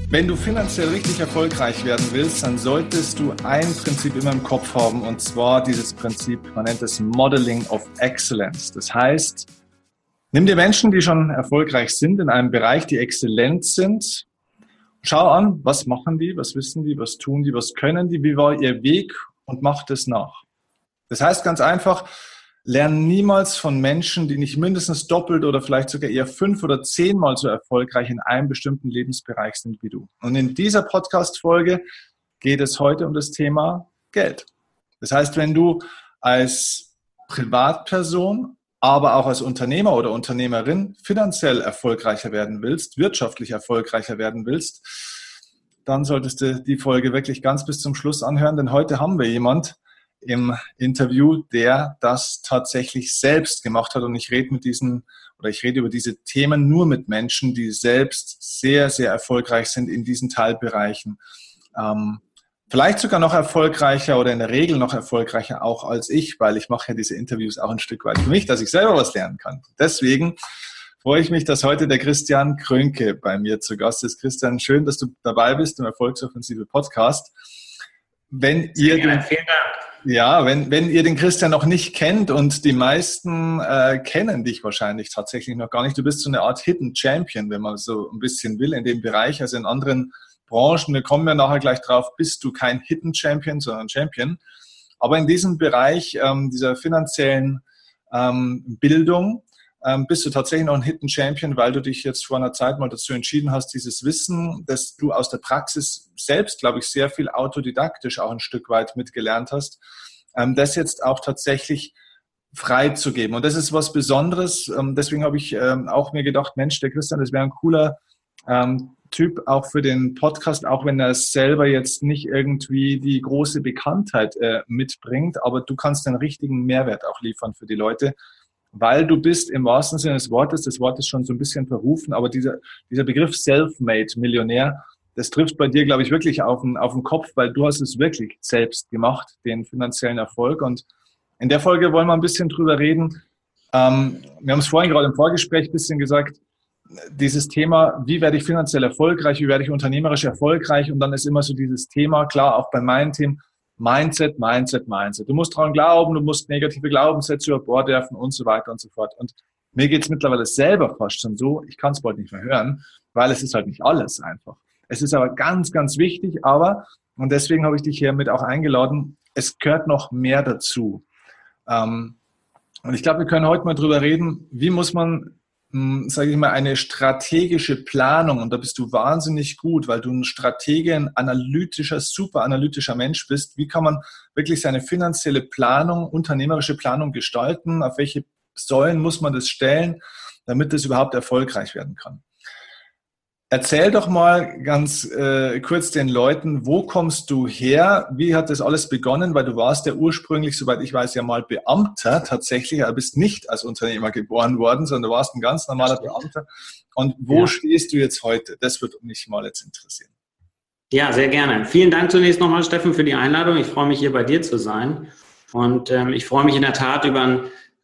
Wenn du finanziell richtig erfolgreich werden willst, dann solltest du ein Prinzip immer im Kopf haben, und zwar dieses Prinzip, man nennt es Modeling of Excellence. Das heißt, nimm dir Menschen, die schon erfolgreich sind in einem Bereich, die exzellent sind. Schau an, was machen die, was wissen die, was tun die, was können die, wie war ihr Weg und mach das nach. Das heißt ganz einfach, lern niemals von Menschen, die nicht mindestens doppelt oder vielleicht sogar eher 5 oder 10-mal so erfolgreich in einem bestimmten Lebensbereich sind wie du. Und in dieser Podcast-Folge geht es heute um das Thema Geld. Das heißt, wenn du als Privatperson, aber auch als Unternehmer oder Unternehmerin finanziell erfolgreicher werden willst, wirtschaftlich erfolgreicher werden willst, dann solltest du die Folge wirklich ganz bis zum Schluss anhören, denn heute haben wir jemand im Interview, der das tatsächlich selbst gemacht hat. Und ich rede über diese Themen nur mit Menschen, die selbst sehr, sehr erfolgreich sind in diesen Teilbereichen. Vielleicht sogar noch erfolgreicher oder in der Regel noch erfolgreicher auch als ich, weil ich mache ja diese Interviews auch ein Stück weit für mich, dass ich selber was lernen kann. Deswegen freue ich mich, dass heute der Christian Krönke bei mir zu Gast ist. Christian, schön, dass du dabei bist im Erfolgsoffensive Podcast. Wenn ihr den Christian noch nicht kennt, und die meisten kennen dich wahrscheinlich tatsächlich noch gar nicht, du bist so eine Art Hidden Champion, wenn man so ein bisschen will, in dem Bereich. Also in anderen Branchen, wir kommen ja nachher gleich drauf, bist du kein Hidden Champion, sondern Champion. Aber in diesem Bereich dieser finanziellen Bildung bist du tatsächlich noch ein Hidden Champion, weil du dich jetzt vor einer Zeit mal dazu entschieden hast, dieses Wissen, das du aus der Praxis selbst, glaube ich, sehr viel autodidaktisch auch ein Stück weit mitgelernt hast, das jetzt auch tatsächlich freizugeben. Und das ist was Besonderes. Deswegen habe ich auch mir gedacht, Mensch, der Christian, das wäre ein cooler Typ auch für den Podcast, auch wenn er selber jetzt nicht irgendwie die große Bekanntheit mitbringt, aber du kannst einen richtigen Mehrwert auch liefern für die Leute, weil du bist im wahrsten Sinne des Wortes, das Wort ist schon so ein bisschen verrufen, aber dieser Begriff Self-Made-Millionär, das trifft bei dir, glaube ich, wirklich auf den Kopf, weil du hast es wirklich selbst gemacht, den finanziellen Erfolg. Und in der Folge wollen wir ein bisschen drüber reden. Wir haben es vorhin gerade im Vorgespräch ein bisschen gesagt, dieses Thema, wie werde ich finanziell erfolgreich, wie werde ich unternehmerisch erfolgreich, und dann ist immer so dieses Thema, klar, auch bei meinen Themen, Mindset. Du musst dran glauben, du musst negative Glaubenssätze über Bord werfen und so weiter und so fort. Und mir geht es mittlerweile selber fast schon so, ich kann es bald nicht mehr hören, weil es ist halt nicht alles einfach. Es ist aber ganz, ganz wichtig, und deswegen habe ich dich hiermit auch eingeladen, es gehört noch mehr dazu. Und ich glaube, wir können heute mal drüber reden, wie muss man, sage ich mal, eine strategische Planung, und da bist du wahnsinnig gut, weil du ein Stratege, ein super analytischer Mensch bist. Wie kann man wirklich seine finanzielle Planung, unternehmerische Planung gestalten? Auf welche Säulen muss man das stellen, damit es überhaupt erfolgreich werden kann? Erzähl doch mal ganz kurz den Leuten, wo kommst du her? Wie hat das alles begonnen? Weil du warst ja ursprünglich, soweit ich weiß, ja mal Beamter tatsächlich. Du bist nicht als Unternehmer geboren worden, sondern du warst ein ganz normaler Beamter. Und wo stehst du jetzt heute? Das würde mich mal jetzt interessieren. Ja, sehr gerne. Vielen Dank zunächst nochmal, Steffen, für die Einladung. Ich freue mich, hier bei dir zu sein. Und ich freue mich in der Tat über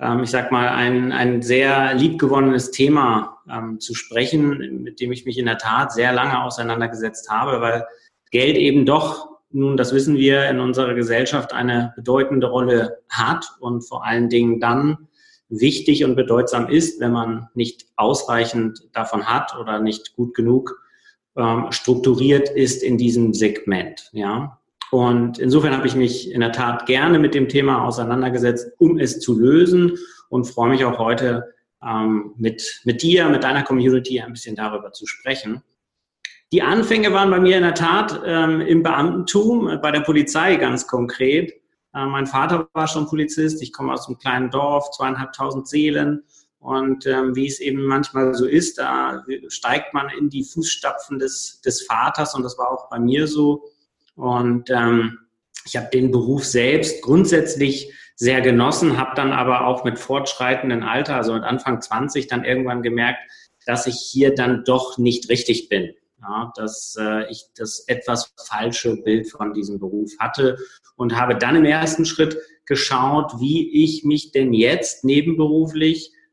ein sehr liebgewonnenes Thema zu sprechen, mit dem ich mich in der Tat sehr lange auseinandergesetzt habe, weil Geld eben doch, nun, das wissen wir, in unserer Gesellschaft eine bedeutende Rolle hat und vor allen Dingen dann wichtig und bedeutsam ist, wenn man nicht ausreichend davon hat oder nicht gut genug strukturiert ist in diesem Segment, ja. Und insofern habe ich mich in der Tat gerne mit dem Thema auseinandergesetzt, um es zu lösen, und freue mich auch heute mit dir, mit deiner Community ein bisschen darüber zu sprechen. Die Anfänge waren bei mir in der Tat im Beamtentum, bei der Polizei ganz konkret. Mein Vater war schon Polizist, ich komme aus einem kleinen Dorf, 2.500 Seelen. Und wie es eben manchmal so ist, da steigt man in die Fußstapfen des Vaters, und das war auch bei mir so. Und ich habe den Beruf selbst grundsätzlich sehr genossen, habe dann aber auch mit fortschreitendem Alter, also mit Anfang 20, dann irgendwann gemerkt, dass ich hier dann doch nicht richtig bin. Ja, dass ich das etwas falsche Bild von diesem Beruf hatte, und habe dann im ersten Schritt geschaut, wie ich mich denn jetzt nebenberuflich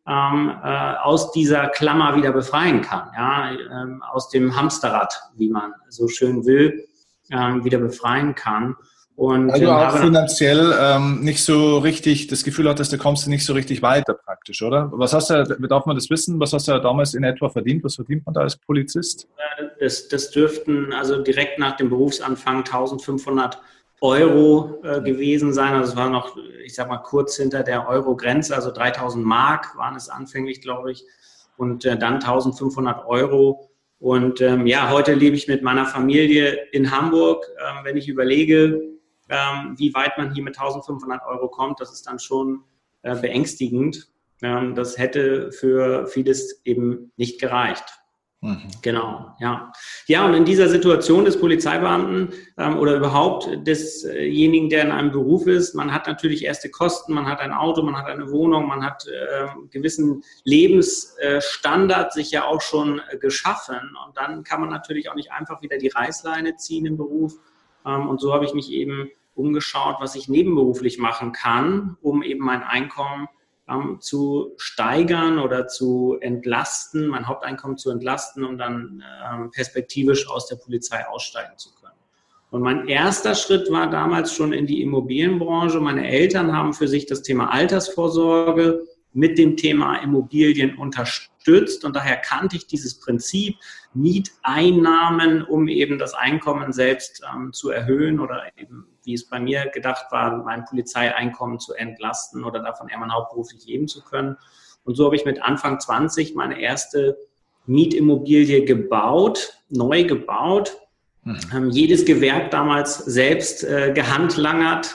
aus dieser Klammer wieder befreien kann, ja, aus dem Hamsterrad, wie man so schön will, wieder befreien kann. Und weil du auch finanziell nicht so richtig das Gefühl hattest, da kommst du nicht so richtig weiter praktisch, oder? Was hast du, darf man das wissen, was hast du damals in etwa verdient? Was verdient man da als Polizist? Das dürften also direkt nach dem Berufsanfang 1.500 Euro gewesen sein. Also es war noch, ich sag mal, kurz hinter der Euro-Grenze, also 3.000 Mark waren es anfänglich, glaube ich, und dann 1.500 Euro. Und heute lebe ich mit meiner Familie in Hamburg. Wenn ich überlege, wie weit man hier mit 1.500 Euro kommt, das ist dann schon beängstigend. Das hätte für vieles eben nicht gereicht. Mhm. Genau, ja. Ja, und in dieser Situation des Polizeibeamten oder überhaupt desjenigen, der in einem Beruf ist, man hat natürlich erste Kosten, man hat ein Auto, man hat eine Wohnung, man hat gewissen Lebensstandard sich ja auch schon geschaffen. Und dann kann man natürlich auch nicht einfach wieder die Reißleine ziehen im Beruf. Und so habe ich mich eben umgeschaut, was ich nebenberuflich machen kann, um eben mein Einkommen zu steigern oder zu entlasten, mein Haupteinkommen zu entlasten, um dann perspektivisch aus der Polizei aussteigen zu können. Und mein erster Schritt war damals schon in die Immobilienbranche. Meine Eltern haben für sich das Thema Altersvorsorge mit dem Thema Immobilien unterstützt und daher kannte ich dieses Prinzip Mieteinnahmen, um eben das Einkommen selbst zu erhöhen oder eben, wie es bei mir gedacht war, mein Polizeieinkommen zu entlasten oder davon eher mal hauptberuflich leben zu können. Und so habe ich mit Anfang 20 meine erste Mietimmobilie gebaut, neu gebaut. Jedes Gewerk damals selbst gehandlangert,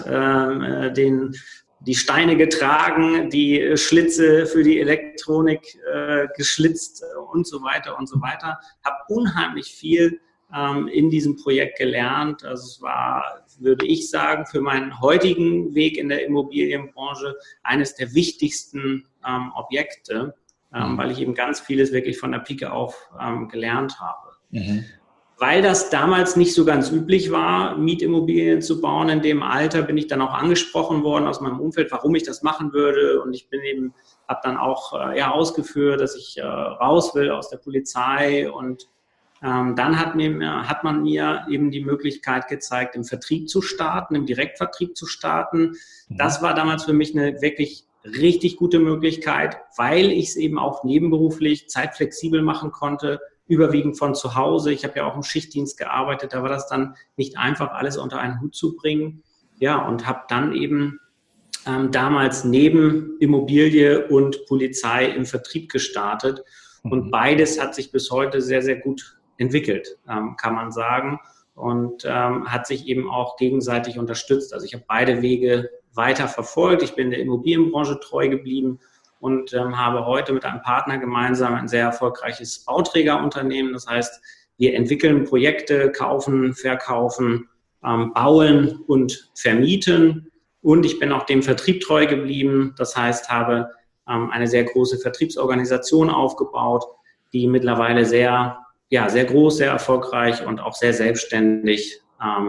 die Steine getragen, die Schlitze für die Elektronik geschlitzt und so weiter und so weiter. Habe unheimlich viel in diesem Projekt gelernt. Also es war, würde ich sagen, für meinen heutigen Weg in der Immobilienbranche eines der wichtigsten Objekte, weil ich eben ganz vieles wirklich von der Pike auf gelernt habe. Mhm. Weil das damals nicht so ganz üblich war, Mietimmobilien zu bauen in dem Alter, bin ich dann auch angesprochen worden aus meinem Umfeld, warum ich das machen würde. Und ich bin eben, habe dann auch ausgeführt, dass ich raus will aus der Polizei. Und dann hat man mir eben die Möglichkeit gezeigt, im Vertrieb zu starten, im Direktvertrieb zu starten. Das war damals für mich eine wirklich richtig gute Möglichkeit, weil ich es eben auch nebenberuflich zeitflexibel machen konnte, überwiegend von zu Hause. Ich habe ja auch im Schichtdienst gearbeitet, da war das dann nicht einfach, alles unter einen Hut zu bringen. Ja, und habe dann eben damals neben Immobilie und Polizei im Vertrieb gestartet. Und beides hat sich bis heute sehr, sehr gut entwickelt, kann man sagen. Und hat sich eben auch gegenseitig unterstützt. Also ich habe beide Wege weiter verfolgt. Ich bin der Immobilienbranche treu geblieben und habe heute mit einem Partner gemeinsam ein sehr erfolgreiches Bauträgerunternehmen. Das heißt, wir entwickeln Projekte, kaufen, verkaufen, bauen und vermieten. Und ich bin auch dem Vertrieb treu geblieben. Das heißt, habe eine sehr große Vertriebsorganisation aufgebaut, die mittlerweile sehr groß, sehr erfolgreich und auch sehr selbstständig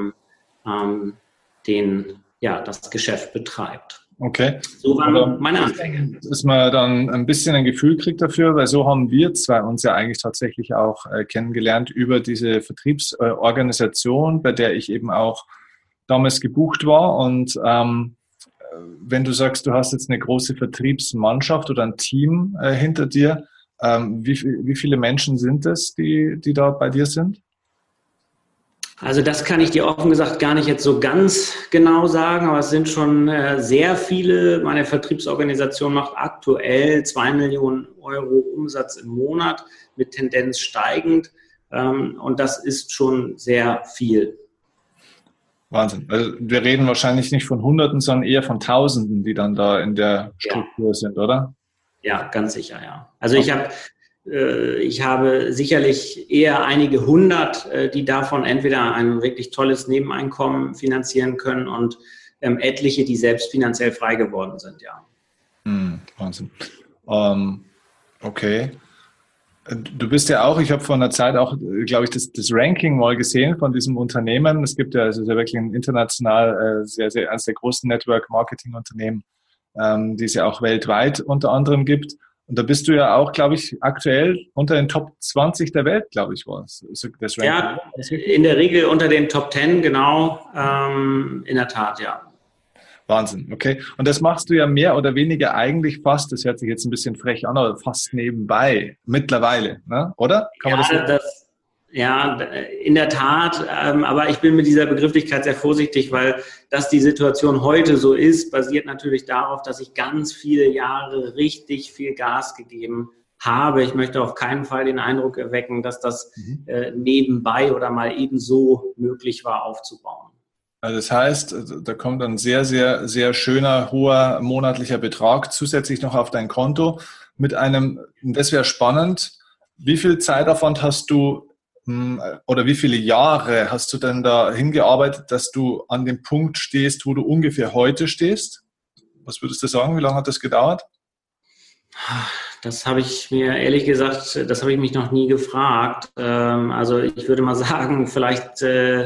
das Geschäft betreibt. Okay. So waren meine Anfänge. Dass man dann ein bisschen ein Gefühl kriegt dafür, weil so haben wir zwei uns ja eigentlich tatsächlich auch kennengelernt über diese Vertriebsorganisation, bei der ich eben auch damals gebucht war. Und wenn du sagst, du hast jetzt eine große Vertriebsmannschaft oder ein Team hinter dir, wie viele Menschen sind es, die da bei dir sind? Also das kann ich dir offen gesagt gar nicht jetzt so ganz genau sagen, aber es sind schon sehr viele. Meine Vertriebsorganisation macht aktuell 2 Millionen Euro Umsatz im Monat mit Tendenz steigend und das ist schon sehr viel. Wahnsinn. Also wir reden wahrscheinlich nicht von Hunderten, sondern eher von Tausenden, die dann da in der Struktur sind, oder? Ja, ganz sicher, ja. Also ich habe sicherlich eher einige hundert, die davon entweder ein wirklich tolles Nebeneinkommen finanzieren können und etliche, die selbst finanziell frei geworden sind, ja. Wahnsinn. Okay. Du bist ja auch, ich habe vor einer Zeit auch, glaube ich, das Ranking mal gesehen von diesem Unternehmen. Es gibt ja also wirklich ein international eines der großen Network-Marketing-Unternehmen, die es ja auch weltweit unter anderem gibt. Und da bist du ja auch, glaube ich, aktuell unter den Top 20 der Welt, glaube ich, war es. Das Ja, in der Regel unter den Top 10, genau, in der Tat, ja. Wahnsinn, okay. Und das machst du ja mehr oder weniger eigentlich fast, das hört sich jetzt ein bisschen frech an, aber fast nebenbei, mittlerweile, ne? Oder? Kann man ja, in der Tat, aber ich bin mit dieser Begrifflichkeit sehr vorsichtig, weil dass die Situation heute so ist, basiert natürlich darauf, dass ich ganz viele Jahre richtig viel Gas gegeben habe. Ich möchte auf keinen Fall den Eindruck erwecken, dass das nebenbei oder mal ebenso möglich war aufzubauen. Also das heißt, da kommt ein sehr, sehr, sehr schöner, hoher monatlicher Betrag zusätzlich noch auf dein Konto mit einem, das wäre spannend, wie viel Zeitaufwand hast du oder wie viele Jahre hast du denn da hingearbeitet, dass du an dem Punkt stehst, wo du ungefähr heute stehst? Was würdest du sagen? Wie lange hat das gedauert? Das habe ich mir ehrlich gesagt, das habe ich mich noch nie gefragt. Also ich würde mal sagen, vielleicht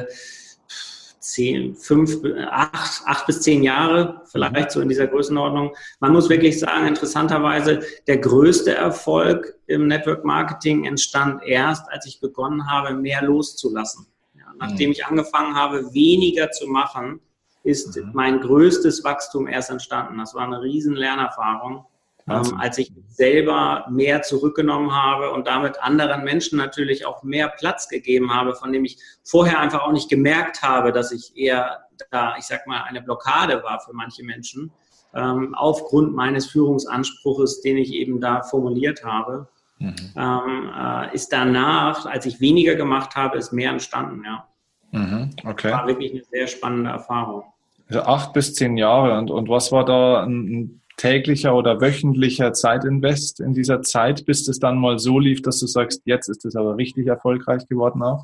8 bis 10 Jahre, vielleicht so in dieser Größenordnung. Man muss wirklich sagen, interessanterweise, der größte Erfolg im Network Marketing entstand erst, als ich begonnen habe, mehr loszulassen. Ja, nachdem ich angefangen habe, weniger zu machen, ist mein größtes Wachstum erst entstanden. Das war eine riesen Lernerfahrung. Als ich selber mehr zurückgenommen habe und damit anderen Menschen natürlich auch mehr Platz gegeben habe, von dem ich vorher einfach auch nicht gemerkt habe, dass ich eher da, ich sag mal, eine Blockade war für manche Menschen, aufgrund meines Führungsanspruches, den ich eben da formuliert habe, ist danach, als ich weniger gemacht habe, ist mehr entstanden, ja. Okay. War wirklich eine sehr spannende Erfahrung. Also 8 bis 10 Jahre. Und was war da ein täglicher oder wöchentlicher Zeitinvest in dieser Zeit, bis es dann mal so lief, dass du sagst, jetzt ist es aber richtig erfolgreich geworden auch?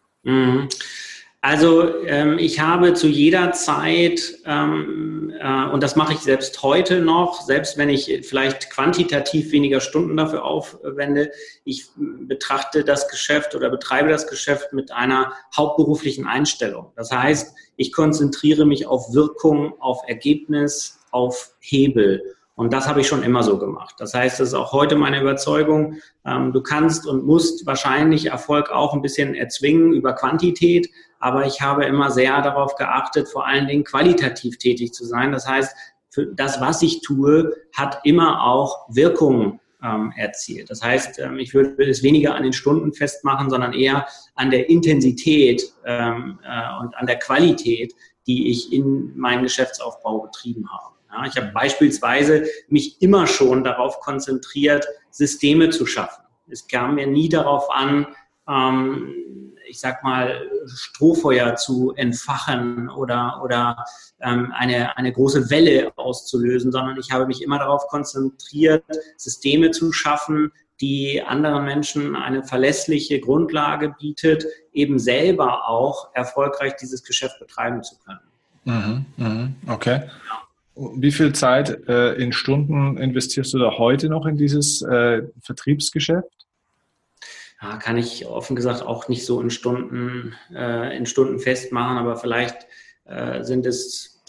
Also ich habe zu jeder Zeit, und das mache ich selbst heute noch, selbst wenn ich vielleicht quantitativ weniger Stunden dafür aufwende, ich betrachte das Geschäft oder betreibe das Geschäft mit einer hauptberuflichen Einstellung. Das heißt, ich konzentriere mich auf Wirkung, auf Ergebnis, auf Hebel. Und das habe ich schon immer so gemacht. Das heißt, das ist auch heute meine Überzeugung. Du kannst und musst wahrscheinlich Erfolg auch ein bisschen erzwingen über Quantität, aber ich habe immer sehr darauf geachtet, vor allen Dingen qualitativ tätig zu sein. Das heißt, für das, was ich tue, hat immer auch Wirkung erzielt. Das heißt, ich würde es weniger an den Stunden festmachen, sondern eher an der Intensität und an der Qualität, die ich in meinen Geschäftsaufbau betrieben habe. Ja, ich habe beispielsweise mich immer schon darauf konzentriert, Systeme zu schaffen. Es kam mir nie darauf an, ich sag mal, Strohfeuer zu entfachen oder eine große Welle auszulösen, sondern ich habe mich immer darauf konzentriert, Systeme zu schaffen, die anderen Menschen eine verlässliche Grundlage bietet, eben selber auch erfolgreich dieses Geschäft betreiben zu können. Okay. Wie viel Zeit in Stunden investierst du da heute noch in dieses Vertriebsgeschäft? Ja, kann ich offen gesagt auch nicht so in Stunden festmachen, aber vielleicht sind es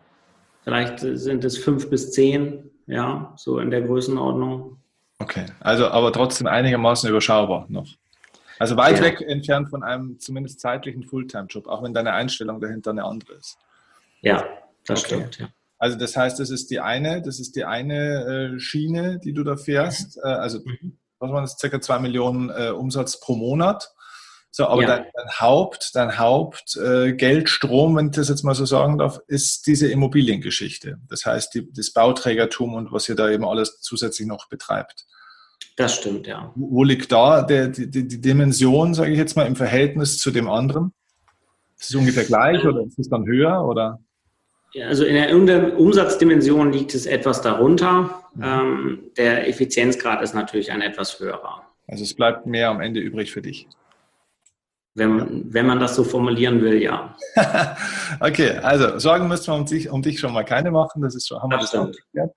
5 bis 10, ja, so in der Größenordnung. Okay, also aber trotzdem einigermaßen überschaubar noch. Also weit weg entfernt von einem zumindest zeitlichen Fulltime-Job, auch wenn deine Einstellung dahinter eine andere ist. Ja, das stimmt, ja. Also das heißt, das ist die eine Schiene, die du da fährst. Also was waren das, ca. 2 Millionen Umsatz pro Monat. So, aber dein Hauptgeldstrom, wenn ich das jetzt mal so sagen darf, ist diese Immobiliengeschichte. Das heißt, das Bauträgertum und was ihr da eben alles zusätzlich noch betreibt. Das stimmt, ja. Wo liegt da die Dimension, sage ich jetzt mal, im Verhältnis zu dem anderen? Ist es ungefähr gleich oder ist es dann höher? Oder? Also in der Umsatzdimension liegt es etwas darunter. Der Effizienzgrad ist natürlich ein etwas höherer. Also es bleibt mehr am Ende übrig für dich. Wenn man das so formulieren will, ja. Okay, also Sorgen müssen wir um dich schon mal keine machen. Das ist schon, haben wir das auch geklärt.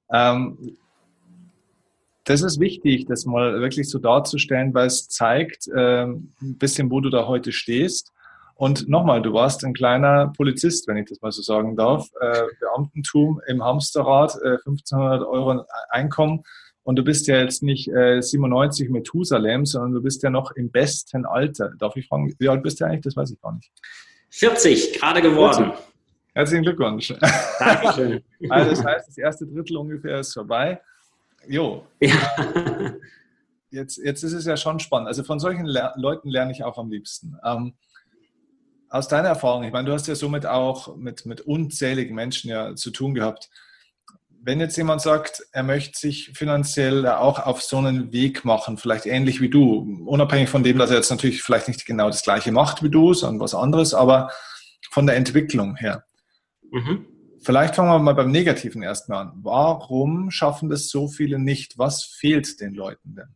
Das ist wichtig, das mal wirklich so darzustellen, weil es zeigt ein bisschen, wo du da heute stehst. Und nochmal, du warst ein kleiner Polizist, wenn ich das mal so sagen darf. Beamtentum im Hamsterrad, 1.500 € Einkommen. Und du bist ja jetzt nicht 97 Methusalem, sondern du bist ja noch im besten Alter. Darf ich fragen, wie alt bist du eigentlich? Das weiß ich gar nicht. 40, gerade geworden. 40. Herzlichen Glückwunsch. Dankeschön. Also das heißt, das erste Drittel ungefähr ist vorbei. Jo. Ja. Jetzt ist es ja schon spannend. Also von solchen Leuten lerne ich auch am liebsten. Aus deiner Erfahrung, ich meine, du hast ja somit auch mit unzähligen Menschen ja zu tun gehabt. Wenn jetzt jemand sagt, er möchte sich finanziell auch auf so einen Weg machen, vielleicht ähnlich wie du, unabhängig von dem, dass er jetzt natürlich vielleicht nicht genau das Gleiche macht wie du, sondern was anderes, aber von der Entwicklung her. Mhm. Vielleicht fangen wir mal beim Negativen erstmal an. Warum schaffen das so viele nicht? Was fehlt den Leuten denn?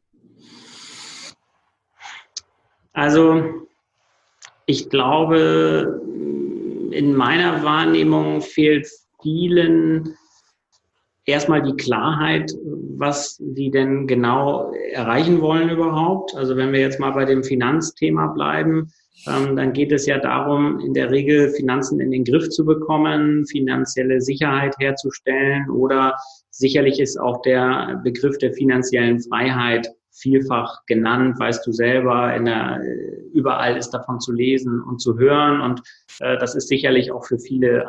Also ich glaube, in meiner Wahrnehmung fehlt vielen erstmal die Klarheit, was die denn genau erreichen wollen überhaupt. Also wenn wir jetzt mal bei dem Finanzthema bleiben, dann geht es ja darum, in der Regel Finanzen in den Griff zu bekommen, finanzielle Sicherheit herzustellen oder sicherlich ist auch der Begriff der finanziellen Freiheit vielfach genannt, weißt du selber, überall ist davon zu lesen und zu hören und das ist sicherlich auch für viele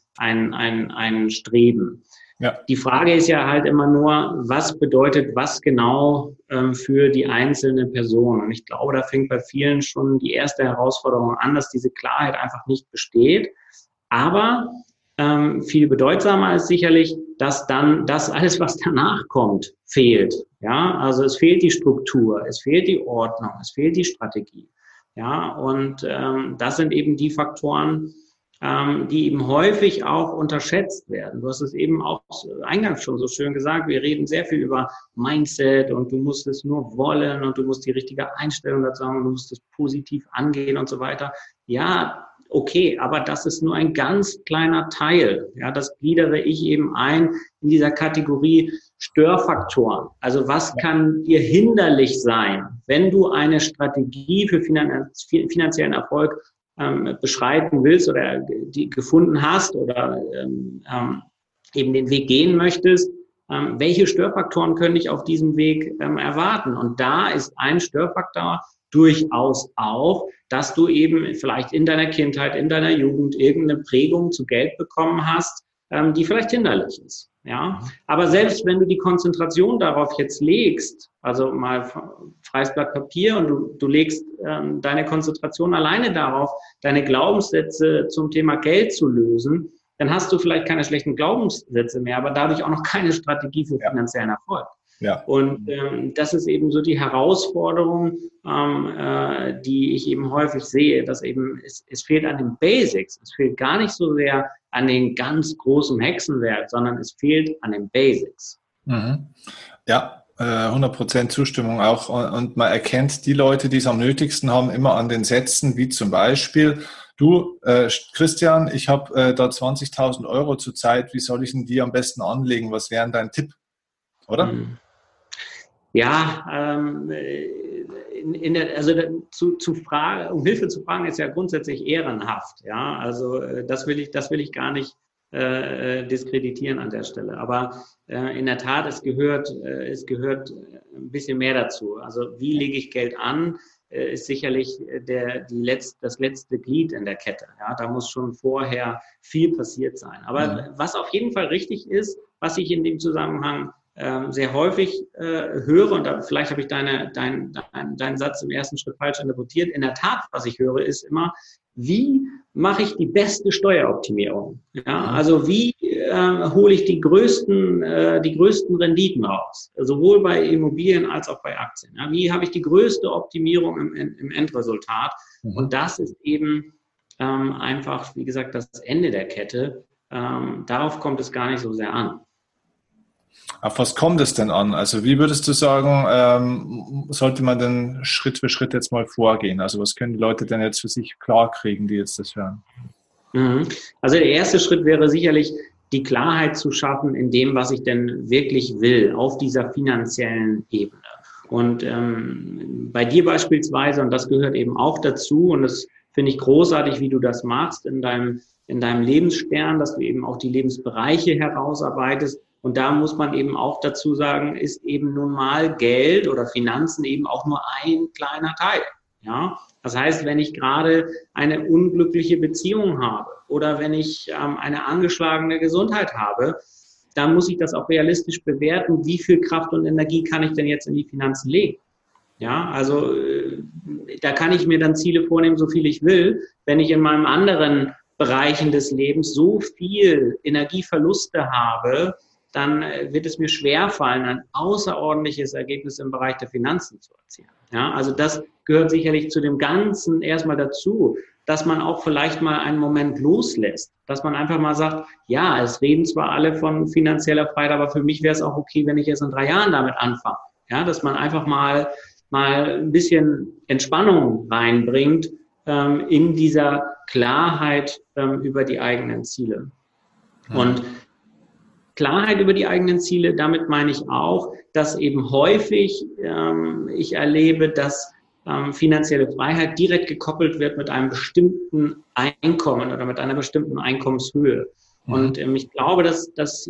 ein Streben. Ja. Die Frage ist ja halt immer nur, was bedeutet was genau für die einzelne Person? Und ich glaube, da fängt bei vielen schon die erste Herausforderung an, dass diese Klarheit einfach nicht besteht. Aber viel bedeutsamer ist sicherlich, dass dann das alles, was danach kommt, fehlt. Ja, also es fehlt die Struktur, es fehlt die Ordnung, es fehlt die Strategie. Ja, und das sind eben die Faktoren, die eben häufig auch unterschätzt werden. Du hast es eben auch eingangs schon so schön gesagt, wir reden sehr viel über Mindset und du musst es nur wollen und du musst die richtige Einstellung dazu haben und du musst es positiv angehen und so weiter. Ja, okay, aber das ist nur ein ganz kleiner Teil. Ja, das gliedere ich eben ein in dieser Kategorie Störfaktoren. Also was kann dir hinderlich sein, wenn du eine Strategie für finanziellen Erfolg beschreiten willst oder die gefunden hast oder eben den Weg gehen möchtest, welche Störfaktoren können dich auf diesem Weg erwarten? Und da ist ein Störfaktor durchaus auch, dass du eben vielleicht in deiner Kindheit, in deiner Jugend irgendeine Prägung zu Geld bekommen hast, die vielleicht hinderlich ist. Ja, aber selbst wenn du die Konzentration darauf jetzt legst, also mal freies Blatt Papier und du legst deine Konzentration alleine darauf, deine Glaubenssätze zum Thema Geld zu lösen, dann hast du vielleicht keine schlechten Glaubenssätze mehr, aber dadurch auch noch keine Strategie für finanziellen Erfolg. Ja. Und das ist eben so die Herausforderung, die ich eben häufig sehe, dass eben es fehlt an den Basics, es fehlt gar nicht so sehr an den ganz großen Hexenwerk, sondern es fehlt an den Basics. Mhm. Ja, 100% Zustimmung auch. Und man erkennt die Leute, die es am nötigsten haben, immer an den Sätzen, wie zum Beispiel, du, Christian, ich habe da 20.000 Euro zurzeit, wie soll ich denn die am besten anlegen? Was wäre dein Tipp? Oder? Ja, um Hilfe zu fragen, ist ja grundsätzlich ehrenhaft. Ja, also das will ich gar nicht diskreditieren an der Stelle. Aber in der Tat, es gehört ein bisschen mehr dazu. Also wie lege ich Geld an, ist sicherlich das letzte Glied in der Kette. Ja, da muss schon vorher viel passiert sein. Aber was auf jeden Fall richtig ist, was ich in dem Zusammenhang sehr häufig höre, und vielleicht habe ich deinen Satz im ersten Schritt falsch interpretiert. In der Tat, was ich höre, ist immer, wie mache ich die beste Steueroptimierung? Ja, also wie hole ich die größten Renditen raus? Sowohl bei Immobilien als auch bei Aktien. Ja, wie habe ich die größte Optimierung im Endresultat? Und das ist eben einfach, wie gesagt, das Ende der Kette. Darauf kommt es gar nicht so sehr an. Auf was kommt es denn an? Also wie würdest du sagen, sollte man denn Schritt für Schritt jetzt mal vorgehen? Also was können die Leute denn jetzt für sich klar kriegen, die jetzt das hören? Also der erste Schritt wäre sicherlich, die Klarheit zu schaffen in dem, was ich denn wirklich will, auf dieser finanziellen Ebene. Und bei dir beispielsweise, und das gehört eben auch dazu, und das finde ich großartig, wie du das machst in deinem Lebensstern, dass du eben auch die Lebensbereiche herausarbeitest, Und da muss man eben auch dazu sagen, ist eben nun mal Geld oder Finanzen eben auch nur ein kleiner Teil. Ja, das heißt, wenn ich gerade eine unglückliche Beziehung habe oder wenn ich eine angeschlagene Gesundheit habe, dann muss ich das auch realistisch bewerten, wie viel Kraft und Energie kann ich denn jetzt in die Finanzen legen. Ja, also da kann ich mir dann Ziele vornehmen, so viel ich will. Wenn ich in meinen anderen Bereichen des Lebens so viel Energieverluste habe, dann wird es mir schwerfallen, ein außerordentliches Ergebnis im Bereich der Finanzen zu erzielen. Ja, also das gehört sicherlich zu dem Ganzen erstmal dazu, dass man auch vielleicht mal einen Moment loslässt, dass man einfach mal sagt, ja, es reden zwar alle von finanzieller Freiheit, aber für mich wäre es auch okay, wenn ich erst in 3 Jahren damit anfange. Ja, dass man einfach mal ein bisschen Entspannung reinbringt in dieser Klarheit über die eigenen Ziele. Und Klarheit über die eigenen Ziele, damit meine ich auch, dass eben häufig ich erlebe, dass finanzielle Freiheit direkt gekoppelt wird mit einem bestimmten Einkommen oder mit einer bestimmten Einkommenshöhe. Und ich glaube, dass das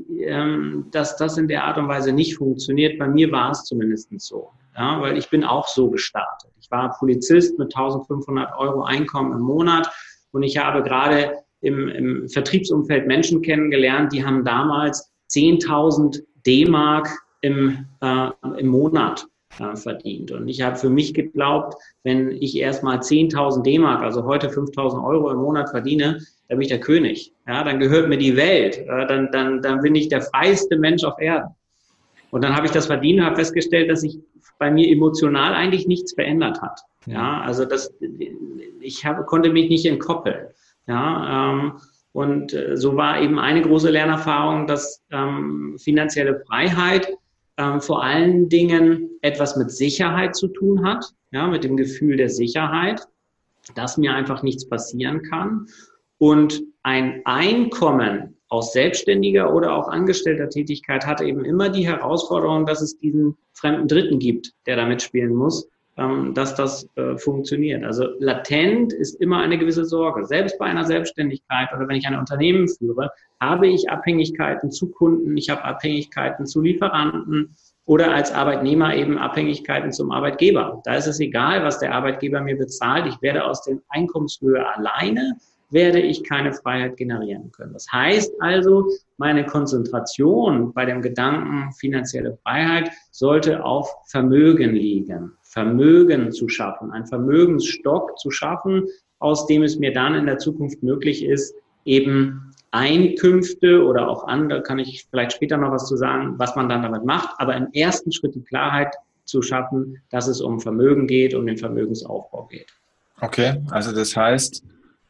in der Art und Weise nicht funktioniert. Bei mir war es zumindest so, ja, weil ich bin auch so gestartet. Ich war Polizist mit 1.500 € Einkommen im Monat und ich habe gerade im Vertriebsumfeld Menschen kennengelernt, die haben damals 10.000 D-Mark im Monat verdient. Und ich habe für mich geglaubt, wenn ich erstmal 10.000 D-Mark, also heute 5.000 € im Monat verdiene, dann bin ich der König. Ja, dann gehört mir die Welt. Dann bin ich der freiste Mensch auf Erden. Und dann habe ich das verdient und habe festgestellt, dass sich bei mir emotional eigentlich nichts verändert hat. Ja, also konnte mich nicht entkoppeln. Ja, und so war eben eine große Lernerfahrung, dass finanzielle Freiheit vor allen Dingen etwas mit Sicherheit zu tun hat, ja, mit dem Gefühl der Sicherheit, dass mir einfach nichts passieren kann. Und ein Einkommen aus selbstständiger oder auch angestellter Tätigkeit hat eben immer die Herausforderung, dass es diesen fremden Dritten gibt, der da mitspielen muss, dass das funktioniert. Also latent ist immer eine gewisse Sorge. Selbst bei einer Selbstständigkeit oder wenn ich ein Unternehmen führe, habe ich Abhängigkeiten zu Kunden, ich habe Abhängigkeiten zu Lieferanten oder als Arbeitnehmer eben Abhängigkeiten zum Arbeitgeber. Da ist es egal, was der Arbeitgeber mir bezahlt. Ich werde aus der Einkommenshöhe alleine werde ich keine Freiheit generieren können. Das heißt also, meine Konzentration bei dem Gedanken finanzielle Freiheit sollte auf Vermögen liegen. Vermögen zu schaffen, einen Vermögensstock zu schaffen, aus dem es mir dann in der Zukunft möglich ist, eben Einkünfte oder auch andere, kann ich vielleicht später noch was zu sagen, was man dann damit macht, aber im ersten Schritt die Klarheit zu schaffen, dass es um Vermögen geht, um den Vermögensaufbau geht. Okay, also das heißt,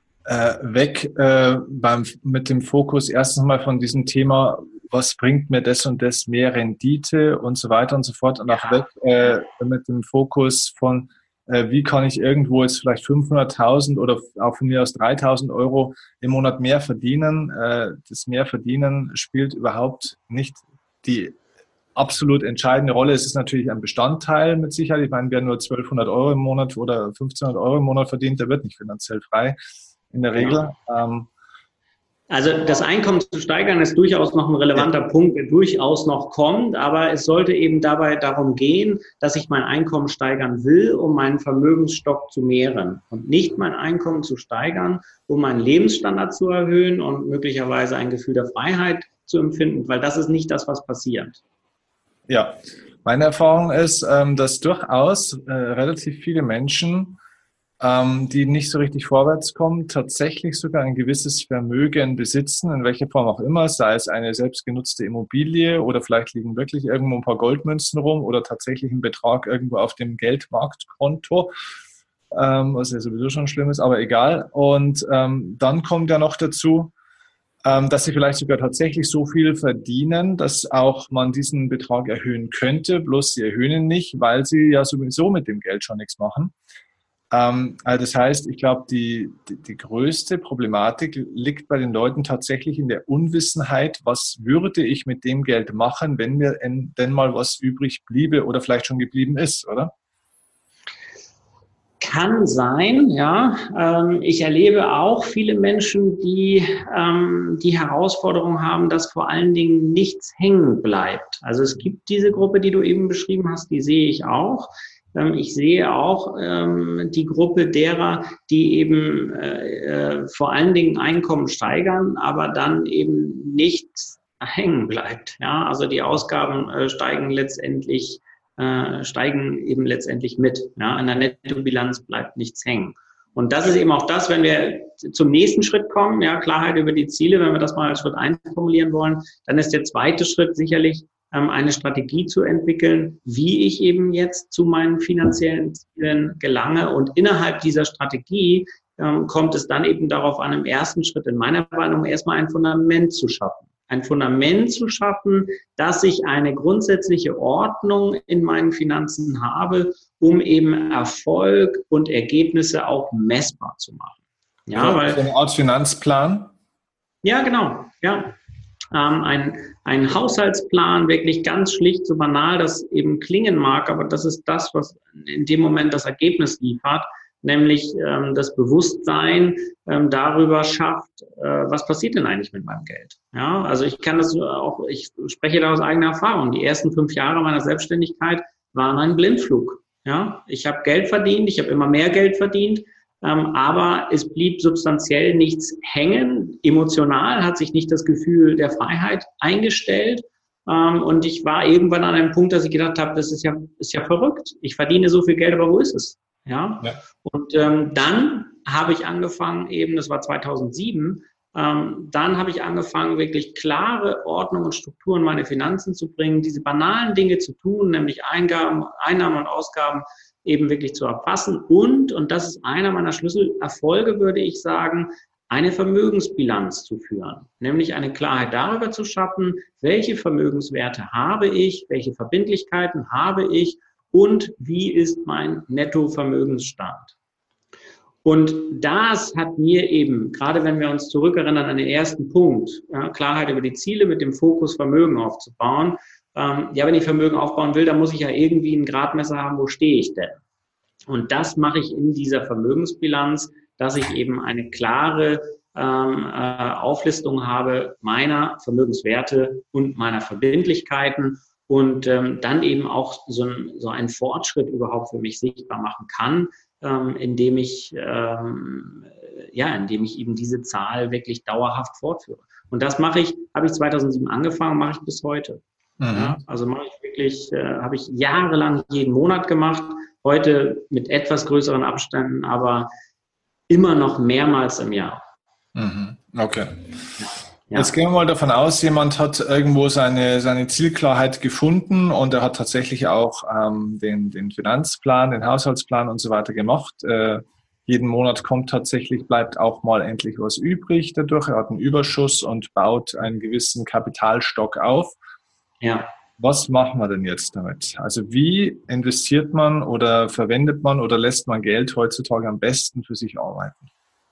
weg mit dem Fokus erstens mal von diesem Thema, was bringt mir das und das mehr Rendite und so weiter und so fort und auch weg mit dem Fokus von, wie kann ich irgendwo jetzt vielleicht 500.000 oder auch von mir aus 3.000 € im Monat mehr verdienen. Das Mehrverdienen spielt überhaupt nicht die absolut entscheidende Rolle. Es ist natürlich ein Bestandteil mit Sicherheit. Ich meine, wer nur 1.200 € im Monat oder 1.500 € im Monat verdient, der wird nicht finanziell frei. In der Regel. Ja. Also das Einkommen zu steigern ist durchaus noch ein relevanter Punkt, der durchaus noch kommt, aber es sollte eben dabei darum gehen, dass ich mein Einkommen steigern will, um meinen Vermögensstock zu mehren und nicht mein Einkommen zu steigern, um meinen Lebensstandard zu erhöhen und möglicherweise ein Gefühl der Freiheit zu empfinden, weil das ist nicht das, was passiert. Ja, meine Erfahrung ist, dass durchaus relativ viele Menschen, die nicht so richtig vorwärts kommen, tatsächlich sogar ein gewisses Vermögen besitzen, in welcher Form auch immer, sei es eine selbstgenutzte Immobilie oder vielleicht liegen wirklich irgendwo ein paar Goldmünzen rum oder tatsächlich ein Betrag irgendwo auf dem Geldmarktkonto, was ja sowieso schon schlimm ist, aber egal. Und dann kommt ja noch dazu, dass sie vielleicht sogar tatsächlich so viel verdienen, dass auch man diesen Betrag erhöhen könnte, bloß sie erhöhen ihn nicht, weil sie ja sowieso mit dem Geld schon nichts machen. Also das heißt, ich glaube, die größte Problematik liegt bei den Leuten tatsächlich in der Unwissenheit, was würde ich mit dem Geld machen, wenn mir denn mal was übrig bliebe oder vielleicht schon geblieben ist, oder? Kann sein, ja. Ich erlebe auch viele Menschen, die die Herausforderung haben, dass vor allen Dingen nichts hängen bleibt. Also es gibt diese Gruppe, die du eben beschrieben hast, die sehe ich auch. Ich sehe auch die Gruppe derer, die eben vor allen Dingen Einkommen steigern, aber dann eben nichts hängen bleibt. Ja, also die Ausgaben steigen eben letztendlich mit. Ja, an der Nettobilanz bleibt nichts hängen. Und das ist eben auch das, wenn wir zum nächsten Schritt kommen, ja, Klarheit über die Ziele, wenn wir das mal als Schritt 1 formulieren wollen, dann ist der zweite Schritt sicherlich, eine Strategie zu entwickeln, wie ich eben jetzt zu meinen finanziellen Zielen gelange. Und innerhalb dieser Strategie kommt es dann eben darauf an, im ersten Schritt in meiner Meinung erstmal ein Fundament zu schaffen. Ein Fundament zu schaffen, dass ich eine grundsätzliche Ordnung in meinen Finanzen habe, um eben Erfolg und Ergebnisse auch messbar zu machen. Ja, weil so eine Art Finanzplan? Ja, genau. Ja. Ein Haushaltsplan, wirklich ganz schlicht, so banal das eben klingen mag, aber das ist das, was in dem Moment das Ergebnis liefert, nämlich das Bewusstsein darüber schafft, was passiert denn eigentlich mit meinem Geld. Ja, also ich spreche da aus eigener Erfahrung. Die ersten 5 Jahre meiner Selbstständigkeit waren ein Blindflug. Ja, ich habe Geld verdient, ich habe immer mehr Geld verdient, aber es blieb substanziell nichts hängen. Emotional hat sich nicht das Gefühl der Freiheit eingestellt. Und ich war irgendwann an einem Punkt, dass ich gedacht habe, das ist ja verrückt. Ich verdiene so viel Geld, aber wo ist es? Ja. Und dann habe ich angefangen, eben, das war 2007, dann habe ich angefangen, wirklich klare Ordnung und Struktur in meine Finanzen zu bringen, diese banalen Dinge zu tun, nämlich Einnahmen und Ausgaben eben wirklich zu erfassen und das ist einer meiner Schlüsselerfolge, würde ich sagen, eine Vermögensbilanz zu führen, nämlich eine Klarheit darüber zu schaffen, welche Vermögenswerte habe ich, welche Verbindlichkeiten habe ich und wie ist mein Nettovermögensstand. Und das hat mir eben, gerade wenn wir uns zurückerinnern an den ersten Punkt, ja, Klarheit über die Ziele mit dem Fokus Vermögen aufzubauen. Wenn ich Vermögen aufbauen will, dann muss ich ja irgendwie ein Gradmesser haben, wo stehe ich denn? Und das mache ich in dieser Vermögensbilanz, dass ich eben eine klare Auflistung habe meiner Vermögenswerte und meiner Verbindlichkeiten und dann eben auch so einen Fortschritt überhaupt für mich sichtbar machen kann, indem ich eben diese Zahl wirklich dauerhaft fortführe. Und das habe ich 2007 angefangen, mache ich bis heute. Ja, also mache ich wirklich, habe ich jahrelang jeden Monat gemacht, heute mit etwas größeren Abständen, aber immer noch mehrmals im Jahr. Okay. Ja. Jetzt gehen wir mal davon aus, jemand hat irgendwo seine Zielklarheit gefunden und er hat tatsächlich auch den Finanzplan, den Haushaltsplan und so weiter gemacht. Jeden Monat bleibt auch mal endlich was übrig dadurch. Er hat einen Überschuss und baut einen gewissen Kapitalstock auf. Ja. Was machen wir denn jetzt damit? Also wie investiert man oder verwendet man oder lässt man Geld heutzutage am besten für sich arbeiten?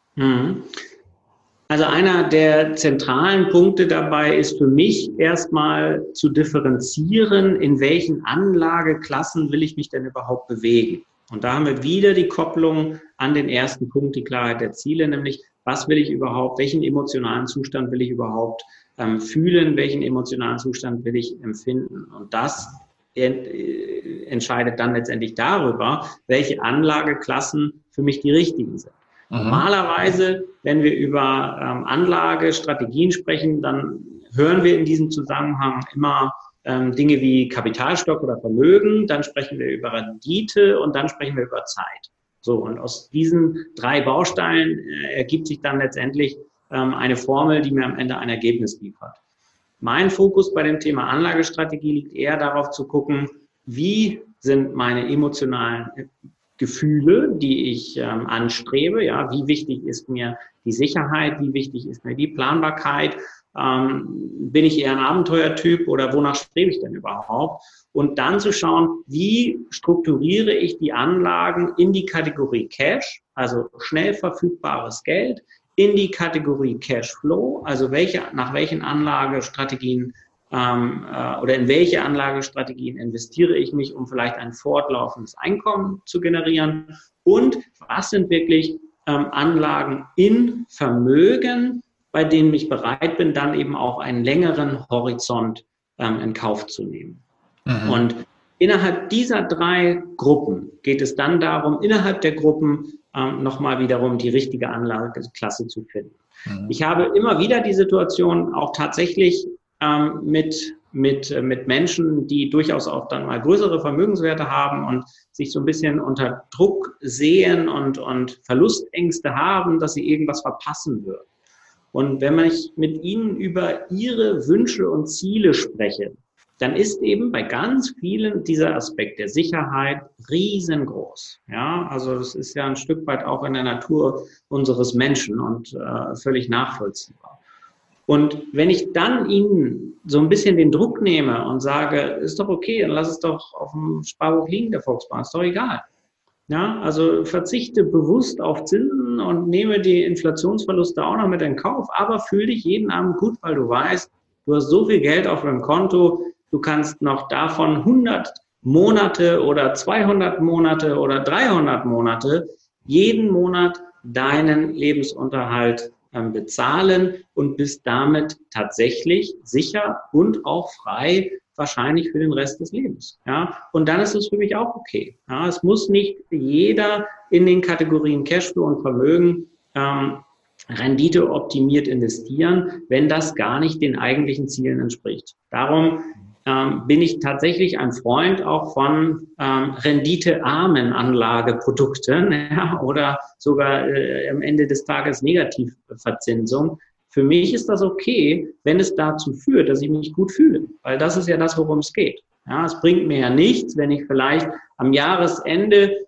Also einer der zentralen Punkte dabei ist für mich erstmal zu differenzieren, in welchen Anlageklassen will ich mich denn überhaupt bewegen. Und da haben wir wieder die Kopplung an den ersten Punkt, die Klarheit der Ziele, nämlich was will ich überhaupt, welchen emotionalen Zustand will ich überhaupt fühlen, welchen emotionalen Zustand will ich empfinden. Und das entscheidet dann letztendlich darüber, welche Anlageklassen für mich die richtigen sind. Normalerweise, wenn wir über Anlagestrategien sprechen, dann hören wir in diesem Zusammenhang immer Dinge wie Kapitalstock oder Vermögen, dann sprechen wir über Rendite und dann sprechen wir über Zeit. So, und aus diesen 3 Bausteinen ergibt sich dann letztendlich eine Formel, die mir am Ende ein Ergebnis liefert. Mein Fokus bei dem Thema Anlagestrategie liegt eher darauf zu gucken, wie sind meine emotionalen Gefühle, die ich anstrebe, ja, wie wichtig ist mir die Sicherheit, wie wichtig ist mir die Planbarkeit, bin ich eher ein Abenteuertyp oder wonach strebe ich denn überhaupt? Und dann zu schauen, wie strukturiere ich die Anlagen in die Kategorie Cash, also schnell verfügbares Geld, in die Kategorie Cashflow, also nach welchen Anlagestrategien oder in welche Anlagestrategien investiere ich mich, um vielleicht ein fortlaufendes Einkommen zu generieren und was sind wirklich Anlagen in Vermögen, bei denen ich bereit bin, dann eben auch einen längeren Horizont in Kauf zu nehmen. Mhm. Und innerhalb dieser 3 Gruppen geht es dann darum, innerhalb der Gruppen nochmal wiederum die richtige Anlageklasse zu finden. Mhm. Ich habe immer wieder die Situation, auch tatsächlich mit Menschen, die durchaus auch dann mal größere Vermögenswerte haben und sich so ein bisschen unter Druck sehen und Verlustängste haben, dass sie irgendwas verpassen würden. Und wenn ich mit ihnen über ihre Wünsche und Ziele spreche, dann ist eben bei ganz vielen dieser Aspekt der Sicherheit riesengroß. Ja, also das ist ja ein Stück weit auch in der Natur unseres Menschen und völlig nachvollziehbar. Und wenn ich dann ihnen so ein bisschen den Druck nehme und sage, ist doch okay, dann lass es doch auf dem Sparbuch liegen, der Volksbank, ist doch egal. Ja, also verzichte bewusst auf Zinsen und nehme die Inflationsverluste auch noch mit in Kauf, aber fühl dich jeden Abend gut, weil du weißt, du hast so viel Geld auf deinem Konto, du kannst noch davon 100 Monate oder 200 Monate oder 300 Monate jeden Monat deinen Lebensunterhalt bezahlen und bist damit tatsächlich sicher und auch frei, wahrscheinlich für den Rest des Lebens. Ja, und dann ist es für mich auch okay. Ja, es muss nicht jeder in den Kategorien Cashflow und Vermögen Rendite optimiert investieren, wenn das gar nicht den eigentlichen Zielen entspricht. Darum bin ich tatsächlich ein Freund auch von renditearmen Anlageprodukten, ja, oder sogar am Ende des Tages Negativverzinsung. Für mich ist das okay, wenn es dazu führt, dass ich mich gut fühle, weil das ist ja das, worum es geht. Ja, es bringt mir ja nichts, wenn ich vielleicht am Jahresende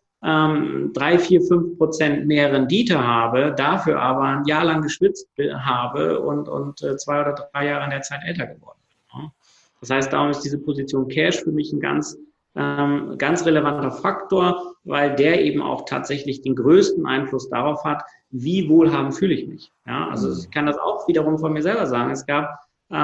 3, 4, 5% mehr Rendite habe, dafür aber ein Jahr lang geschwitzt habe und 2 oder 3 Jahre in der Zeit älter geworden bin. Ja. Das heißt, darum ist diese Position Cash für mich ein ganz relevanter Faktor, weil der eben auch tatsächlich den größten Einfluss darauf hat, wie wohlhabend fühle ich mich. Ja, also ich kann das auch wiederum von mir selber sagen. Es gab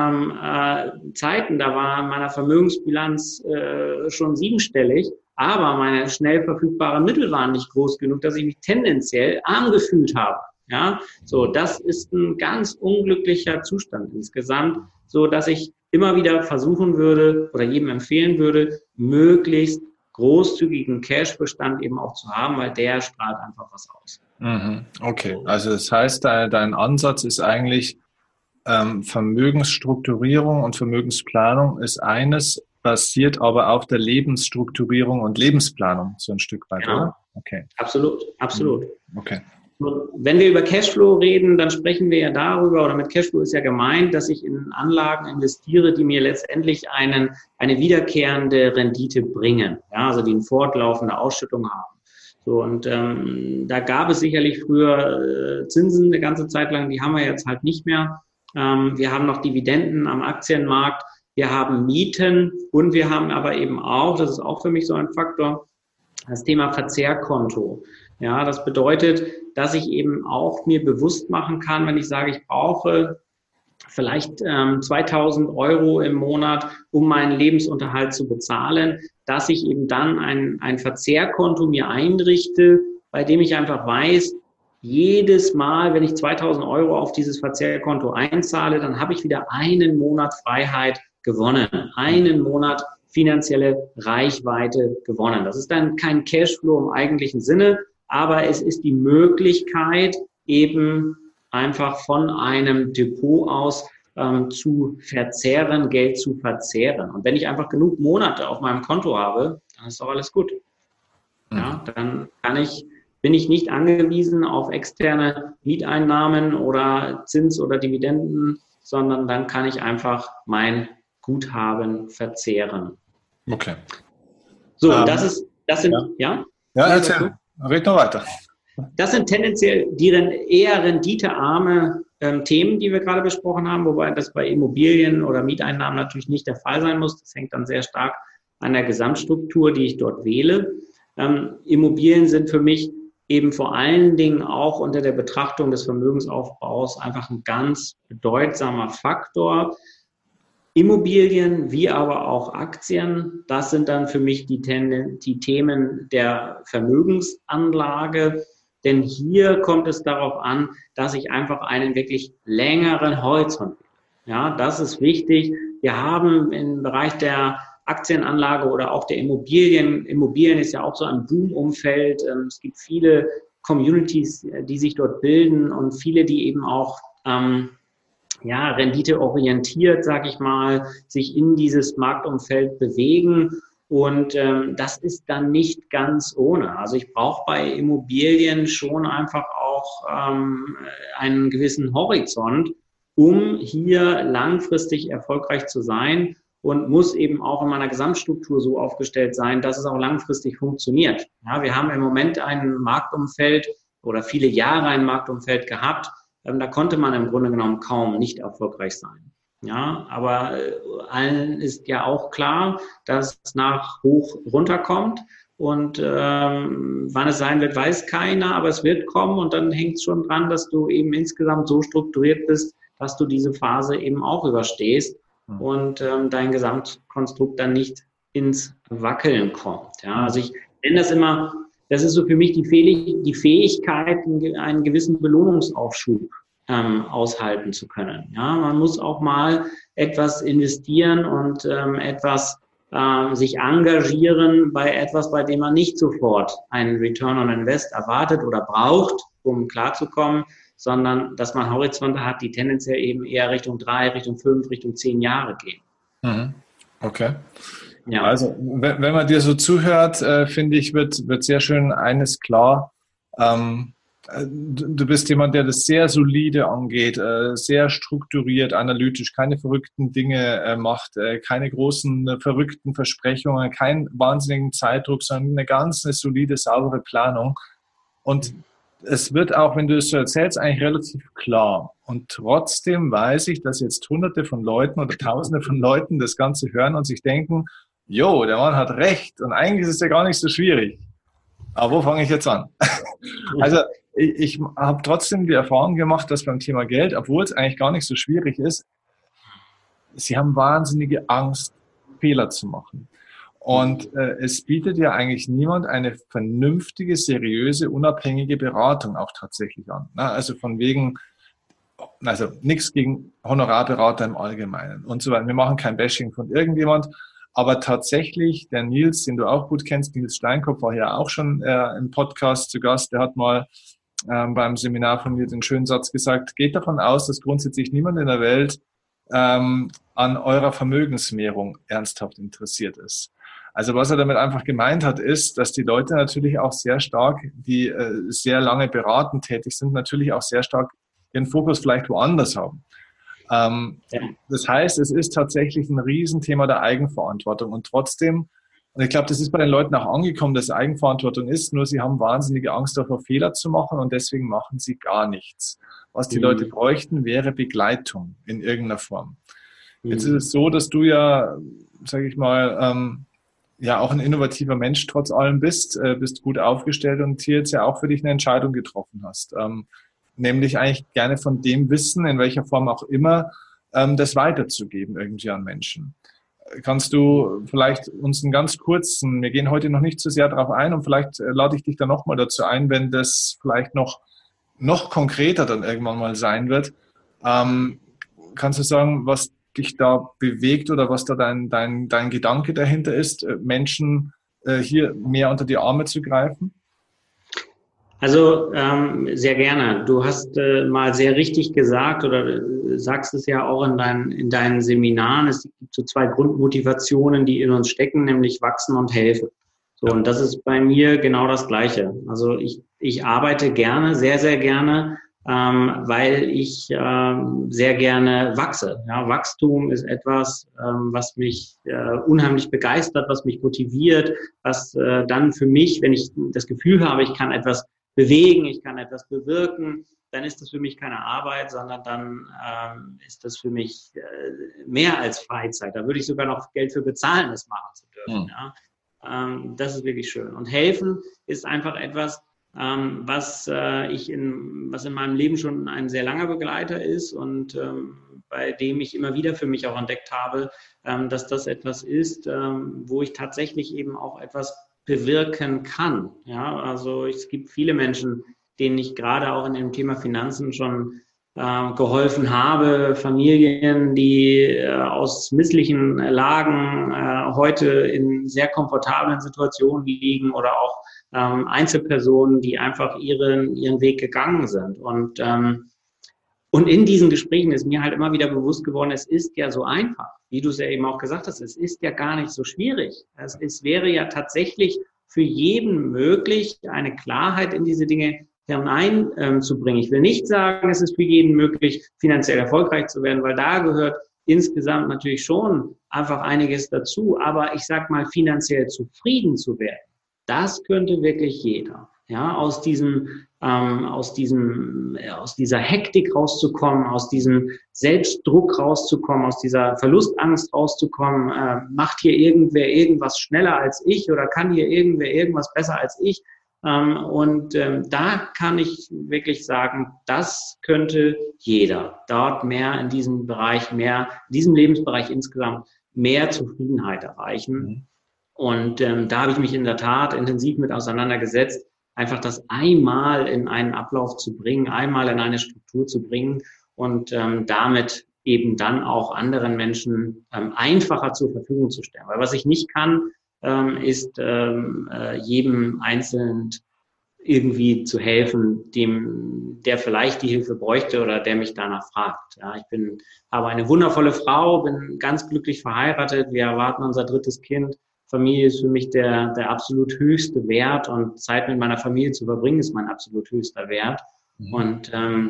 Zeiten, da war meiner Vermögensbilanz schon 7-stellig, aber meine schnell verfügbaren Mittel waren nicht groß genug, dass ich mich tendenziell arm gefühlt habe. Ja, so, das ist ein ganz unglücklicher Zustand insgesamt, so dass ich immer wieder versuchen würde oder jedem empfehlen würde, möglichst großzügigen Cash-Bestand eben auch zu haben, weil der strahlt einfach was aus. Okay, also das heißt, dein Ansatz ist eigentlich Vermögensstrukturierung und Vermögensplanung ist eines, basiert aber auf der Lebensstrukturierung und Lebensplanung so ein Stück weit, genau. Oder? Okay. Absolut. Okay. Wenn wir über Cashflow reden, dann sprechen wir ja darüber, oder mit Cashflow ist ja gemeint, dass ich in Anlagen investiere, die mir letztendlich eine wiederkehrende Rendite bringen, ja, also die eine fortlaufende Ausschüttung haben. So, und da gab es sicherlich früher Zinsen eine ganze Zeit lang, die haben wir jetzt halt nicht mehr. Wir haben noch Dividenden am Aktienmarkt, wir haben Mieten und wir haben aber eben auch, das ist auch für mich so ein Faktor, das Thema Verzehrkonto. Ja, das bedeutet, dass ich eben auch mir bewusst machen kann, wenn ich sage, ich brauche vielleicht 2.000 Euro im Monat, um meinen Lebensunterhalt zu bezahlen, dass ich eben dann ein Verzehrkonto mir einrichte, bei dem ich einfach weiß, jedes Mal, wenn ich 2.000 Euro auf dieses Verzehrkonto einzahle, dann habe ich wieder einen Monat Freiheit gewonnen, einen Monat finanzielle Reichweite gewonnen. Das ist dann kein Cashflow im eigentlichen Sinne, aber es ist die Möglichkeit, eben einfach von einem Depot aus zu verzehren, Geld zu verzehren. Und wenn ich einfach genug Monate auf meinem Konto habe, dann ist doch alles gut. Ja, dann bin ich nicht angewiesen auf externe Mieteinnahmen oder Zins oder Dividenden, sondern dann kann ich einfach mein Guthaben verzehren. Okay. So, das sind, ja? Ja, erzähl. Red noch weiter. Das sind tendenziell die eher renditearme Themen, die wir gerade besprochen haben, wobei das bei Immobilien oder Mieteinnahmen natürlich nicht der Fall sein muss. Das hängt dann sehr stark an der Gesamtstruktur, die ich dort wähle. Immobilien sind für mich eben vor allen Dingen auch unter der Betrachtung des Vermögensaufbaus einfach ein ganz bedeutsamer Faktor. Immobilien wie aber auch Aktien, das sind dann für mich die Themen der Vermögensanlage. Denn hier kommt es darauf an, dass ich einfach einen wirklich längeren Horizont habe. Ja, das ist wichtig. Wir haben im Bereich der Aktienanlage oder auch der Immobilien ist ja auch so ein Boom-Umfeld. Es gibt viele Communities, die sich dort bilden und viele, die eben auch renditeorientiert, sag ich mal, sich in dieses Marktumfeld bewegen. Und das ist dann nicht ganz ohne. Also ich brauche bei Immobilien schon einfach auch einen gewissen Horizont, um hier langfristig erfolgreich zu sein und muss eben auch in meiner Gesamtstruktur so aufgestellt sein, dass es auch langfristig funktioniert. Ja, wir haben im Moment ein Marktumfeld oder viele Jahre ein Marktumfeld gehabt, da konnte man im Grunde genommen kaum nicht erfolgreich sein. Ja, aber allen ist ja auch klar, dass es nach hoch runterkommt und wann es sein wird, weiß keiner, aber es wird kommen und dann hängt es schon dran, dass du eben insgesamt so strukturiert bist, dass du diese Phase eben auch überstehst und dein Gesamtkonstrukt dann nicht ins Wackeln kommt. Ja, also ich nenne das immer, das ist so für mich die Fähigkeit, einen gewissen Belohnungsaufschub aushalten zu können. Ja, man muss auch mal etwas investieren und etwas sich engagieren bei etwas, bei dem man nicht sofort einen Return on Invest erwartet oder braucht, um klarzukommen, sondern dass man Horizonte hat, die tendenziell eben eher Richtung 3, Richtung 5, Richtung 10 Jahre gehen. Okay. Ja. Also wenn man dir so zuhört, finde ich, wird sehr schön eines klar. Du bist jemand, der das sehr solide angeht, sehr strukturiert, analytisch, keine verrückten Dinge macht, keine großen verrückten Versprechungen, keinen wahnsinnigen Zeitdruck, sondern eine ganz solide, saubere Planung. Und es wird auch, wenn du es so erzählst, eigentlich relativ klar. Und trotzdem weiß ich, dass jetzt Hunderte von Leuten oder Tausende von Leuten das Ganze hören und sich denken, jo, der Mann hat recht und eigentlich ist es ja gar nicht so schwierig. Aber wo fange ich jetzt an? Also ich habe trotzdem die Erfahrung gemacht, dass beim Thema Geld, obwohl es eigentlich gar nicht so schwierig ist, sie haben wahnsinnige Angst, Fehler zu machen. Und es bietet ja eigentlich niemand eine vernünftige, seriöse, unabhängige Beratung auch tatsächlich an. Also von wegen, also nichts gegen Honorarberater im Allgemeinen und so weiter. Wir machen kein Bashing von irgendjemand. Aber tatsächlich, der Nils, den du auch gut kennst, Nils Steinkopf, war ja auch schon im Podcast zu Gast. Der hat mal beim Seminar von mir den schönen Satz gesagt, geht davon aus, dass grundsätzlich niemand in der Welt an eurer Vermögensmehrung ernsthaft interessiert ist. Also was er damit einfach gemeint hat, ist, dass die Leute natürlich auch sehr stark, die sehr lange beratend tätig sind, natürlich auch sehr stark ihren Fokus vielleicht woanders haben. Das heißt, es ist tatsächlich ein Riesenthema der Eigenverantwortung und trotzdem, und ich glaube, das ist bei den Leuten auch angekommen, dass Eigenverantwortung ist, nur sie haben wahnsinnige Angst davor, Fehler zu machen und deswegen machen sie gar nichts. Was die Leute bräuchten, wäre Begleitung in irgendeiner Form. Jetzt ist es so, dass du ja, sage ich mal, ja auch ein innovativer Mensch trotz allem bist gut aufgestellt und hier jetzt ja auch für dich eine Entscheidung getroffen hast. Nämlich eigentlich gerne von dem Wissen, in welcher Form auch immer, das weiterzugeben irgendwie an Menschen. Kannst du vielleicht uns einen ganz kurzen, wir gehen heute noch nicht so sehr darauf ein und vielleicht lade ich dich dann nochmal dazu ein, wenn das vielleicht noch konkreter dann irgendwann mal sein wird. Kannst du sagen, was dich da bewegt oder was da dein Gedanke dahinter ist, Menschen hier mehr unter die Arme zu greifen? Also sehr gerne. Du hast mal sehr richtig gesagt oder sagst es ja auch in deinen Seminaren. Es gibt so 2 Grundmotivationen, die in uns stecken, nämlich wachsen und helfen. So, und das ist bei mir genau das Gleiche. Also ich arbeite gerne, sehr, sehr gerne, weil ich sehr gerne wachse. Ja, Wachstum ist etwas, was mich unheimlich begeistert, was mich motiviert, was dann für mich, wenn ich das Gefühl habe, ich kann etwas bewegen, ich kann etwas bewirken, dann ist das für mich keine Arbeit, sondern dann ist das für mich mehr als Freizeit. Da würde ich sogar noch Geld für bezahlen, das machen zu dürfen. Ja. Das ist wirklich schön. Und helfen ist einfach etwas, was in meinem Leben schon ein sehr langer Begleiter ist und bei dem ich immer wieder für mich auch entdeckt habe, dass das etwas ist, wo ich tatsächlich eben auch etwas bewirken kann. Ja, also es gibt viele Menschen, denen ich gerade auch in dem Thema Finanzen schon geholfen habe, Familien, die aus misslichen Lagen heute in sehr komfortablen Situationen liegen oder auch Einzelpersonen, die einfach ihren Weg gegangen sind. Und in diesen Gesprächen ist mir halt immer wieder bewusst geworden, es ist ja so einfach, wie du es ja eben auch gesagt hast, es ist ja gar nicht so schwierig. Es wäre ja tatsächlich für jeden möglich, eine Klarheit in diese Dinge hineinzubringen. Ich will nicht sagen, es ist für jeden möglich, finanziell erfolgreich zu werden, weil da gehört insgesamt natürlich schon einfach einiges dazu. Aber ich sag mal, finanziell zufrieden zu werden, das könnte wirklich jeder. Ja, aus dieser Hektik rauszukommen, aus diesem Selbstdruck rauszukommen, aus dieser Verlustangst rauszukommen, macht hier irgendwer irgendwas schneller als ich oder kann hier irgendwer irgendwas besser als ich? Da kann ich wirklich sagen, das könnte jeder dort mehr in diesem Bereich, in diesem Lebensbereich insgesamt mehr Zufriedenheit erreichen. Und da habe ich mich in der Tat intensiv mit auseinandergesetzt, einfach das einmal in einen Ablauf zu bringen, einmal in eine Struktur zu bringen und damit eben dann auch anderen Menschen einfacher zur Verfügung zu stellen. Weil was ich nicht kann, ist jedem Einzelnen irgendwie zu helfen, der vielleicht die Hilfe bräuchte oder der mich danach fragt. Ja, habe eine wundervolle Frau, bin ganz glücklich verheiratet, wir erwarten unser 3. Kind. Familie ist für mich der absolut höchste Wert und Zeit mit meiner Familie zu verbringen ist mein absolut höchster Wert. Und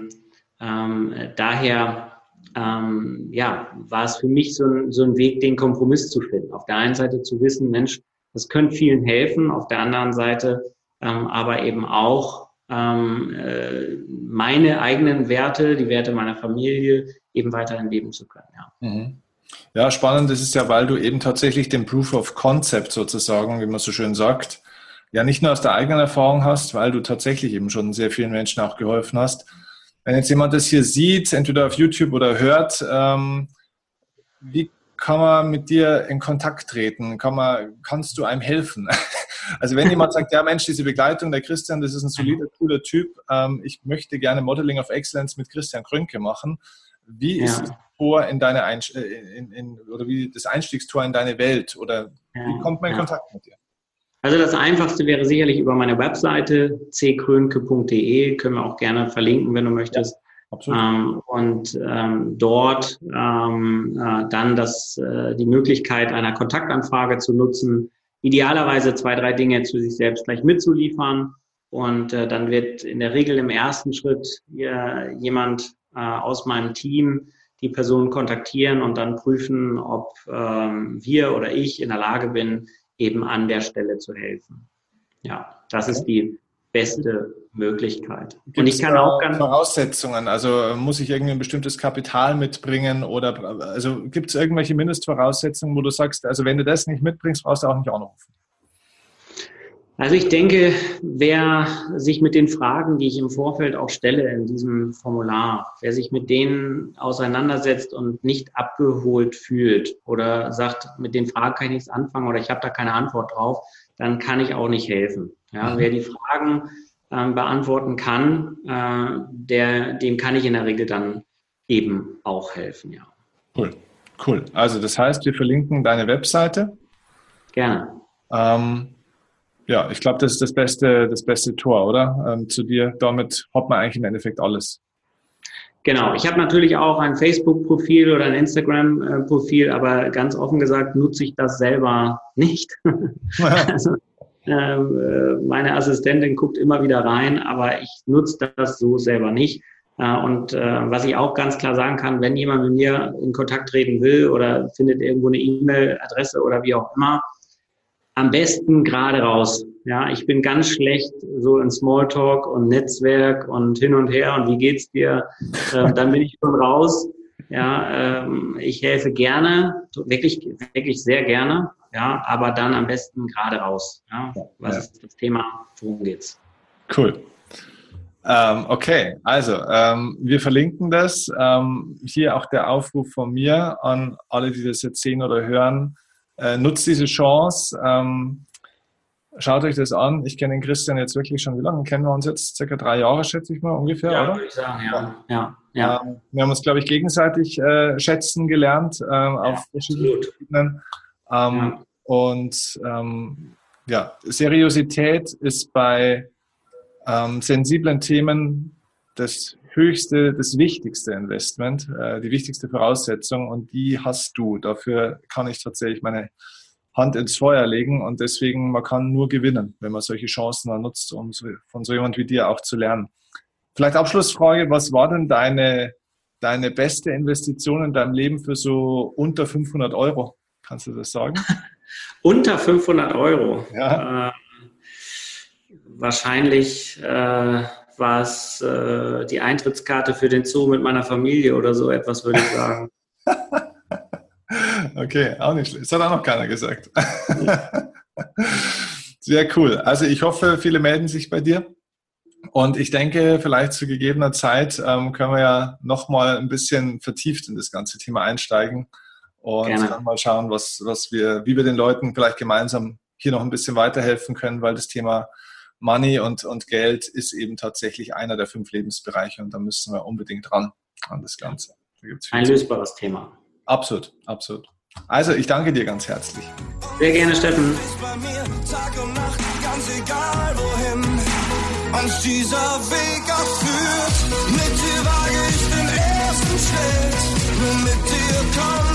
daher war es für mich so ein Weg, den Kompromiss zu finden. Auf der einen Seite zu wissen, Mensch, das könnte vielen helfen, auf der anderen Seite aber eben auch meine eigenen Werte, die Werte meiner Familie eben weiterhin leben zu können. Ja. Ja, spannend ist es ja, weil du eben tatsächlich den Proof of Concept sozusagen, wie man so schön sagt, ja nicht nur aus der eigenen Erfahrung hast, weil du tatsächlich eben schon sehr vielen Menschen auch geholfen hast. Wenn jetzt jemand das hier sieht, entweder auf YouTube oder hört, wie kann man mit dir in Kontakt treten? Kannst du einem helfen? Also wenn jemand sagt, ja Mensch, diese Begleitung, der Christian, das ist ein solider, cooler Typ, ich möchte gerne Modeling of Excellence mit Christian Krönke machen. Wie ist das Tor in deine oder wie das Einstiegstor in deine Welt? Oder wie kommt man in Kontakt mit dir? Also das Einfachste wäre sicherlich über meine Webseite ckrönke.de, können wir auch gerne verlinken, wenn du möchtest. Ja, und dort dann die Möglichkeit einer Kontaktanfrage zu nutzen, idealerweise 2, 3 Dinge zu sich selbst gleich mitzuliefern. Und dann wird in der Regel im ersten Schritt jemand aus meinem Team die Person kontaktieren und dann prüfen, ob wir oder ich in der Lage bin, eben an der Stelle zu helfen. Ja, das ist die beste Möglichkeit. Und ich kann auch Voraussetzungen, also muss ich irgendwie ein bestimmtes Kapital mitbringen oder also gibt es irgendwelche Mindestvoraussetzungen, wo du sagst, also wenn du das nicht mitbringst, brauchst du auch nicht anrufen? Also ich denke, wer sich mit den Fragen, die ich im Vorfeld auch stelle in diesem Formular, wer sich mit denen auseinandersetzt und nicht abgeholt fühlt oder sagt, mit den Fragen kann ich nichts anfangen oder ich habe da keine Antwort drauf, dann kann ich auch nicht helfen. Ja, wer die Fragen beantworten kann, dem kann ich in der Regel dann eben auch helfen. Ja. Cool. Also das heißt, wir verlinken deine Webseite. Gerne. Ja, ich glaube, das ist das beste Tor, oder? Zu dir. Damit hat man eigentlich im Endeffekt alles. Genau. Ich habe natürlich auch ein Facebook-Profil oder ein Instagram-Profil, aber ganz offen gesagt nutze ich das selber nicht. Also, meine Assistentin guckt immer wieder rein, aber ich nutze das so selber nicht. Was ich auch ganz klar sagen kann, wenn jemand mit mir in Kontakt treten will oder findet irgendwo eine E-Mail-Adresse oder wie auch immer, am besten gerade raus. Ja, ich bin ganz schlecht so in Smalltalk und Netzwerk und hin und her und wie geht's dir? Dann bin ich schon raus. Ja, ich helfe gerne, wirklich, wirklich sehr gerne. Ja, aber dann am besten gerade raus. Ja, was ist das Thema? Worum geht's? Cool. Okay, also wir verlinken das. Hier auch der Aufruf von mir an alle, die das jetzt sehen oder hören. Nutzt diese Chance. Schaut euch das an. Ich kenne den Christian jetzt wirklich schon. Wie lange kennen wir uns jetzt? Circa 3 Jahre, schätze ich mal, ungefähr, ja, oder? Würde ich sagen, ja. Wir haben uns, glaube ich, gegenseitig schätzen gelernt auf verschiedenen Ebenen. Und Seriosität ist bei sensiblen Themen das höchste, das wichtigste Investment, die wichtigste Voraussetzung, und die hast du. Dafür kann ich tatsächlich meine Hand ins Feuer legen, und deswegen, man kann nur gewinnen, wenn man solche Chancen mal nutzt, um von so jemand wie dir auch zu lernen. Vielleicht Abschlussfrage, was war denn deine beste Investition in deinem Leben für so unter 500 Euro? Kannst du das sagen? Unter 500 Euro? Ja. Wahrscheinlich war es die Eintrittskarte für den Zoo mit meiner Familie oder so etwas, würde ich sagen. Okay, auch nicht schlecht. Das hat auch noch keiner gesagt. Sehr cool. Also ich hoffe, viele melden sich bei dir. Und ich denke, vielleicht zu gegebener Zeit können wir ja nochmal ein bisschen vertieft in das ganze Thema einsteigen und dann mal schauen, wie wir den Leuten vielleicht gemeinsam hier noch ein bisschen weiterhelfen können, weil das Thema Money und Geld ist eben tatsächlich einer der 5 Lebensbereiche, und da müssen wir unbedingt ran an das Ganze. Da gibt's ein lösbares Thema. Absolut, absolut. Also, ich danke dir ganz herzlich. Sehr gerne, Steffen. Bei mir Tag und Nacht, ganz egal wohin uns dieser Weg auch führt. Mit dir wage ich den ersten Schritt, nur mit dir komm